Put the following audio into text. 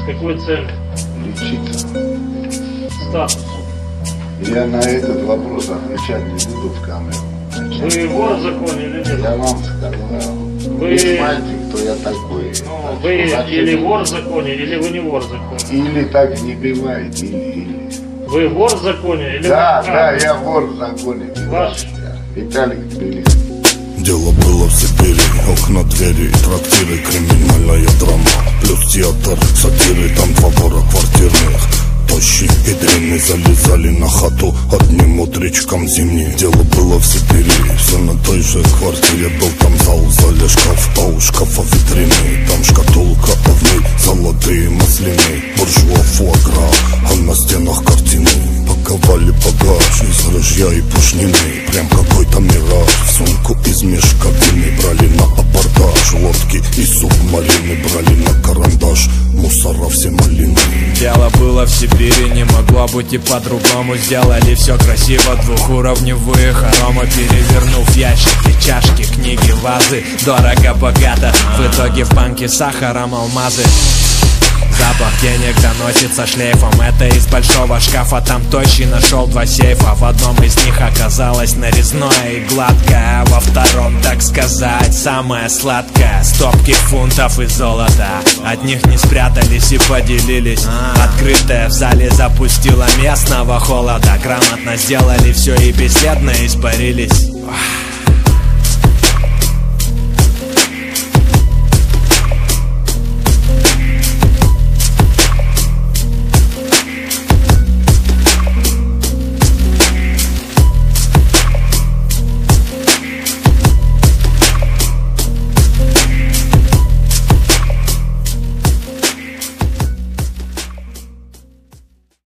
С какой целью? Лечиться. Статус. Я на этот вопрос отвечать не буду в камеру. Вы вор в законе или нет? Я вам сказал. Вы знаете, кто я такой. Ну, вы или вор в законе, или вы не вор в законе. Или так не бывает, или. Вы вор в законе? Или Да, вы... да, я вор в законе. Ваш? Виталик Тбилиси. Дело было в Сибири, окна, двери, трактиры, криминальная драма. Плюс театр, сатиры, там два вора квартирных. Тощие и дрянные залезали на хату одним утречком зимней. Дело было в Сибири, все на той же квартире. Был там зал, в зале шкаф, а у шкафа витрины. Там шкатулка, а в ней золотые маслины. Буржуа, фуагра, а на стенах картины. Паковали багаж из ружья и пушнины. Прям какой-то мираж. Сумку из мешковины брали на абордаж. Лодки и субмарины брали на карандаш. Мусора все малины. Дело было в Сибири, не могло быть и по-другому. Сделали все красиво, двухуровневые хоромы, перевернув ящики, чашки, книги, вазы. Дорого-богато, в итоге в банке сахаром алмазы. Запах денег доносится шлейфом. Это из большого шкафа, там тощий нашел два сейфа. В одном из них оказалось нарезное и гладкое, а во втором, так сказать, самое сладкое. Стопки фунтов и золота, от них не спрятались и поделились. Открытое в зале запустило местного холода. Грамотно сделали все и бесследно испарились.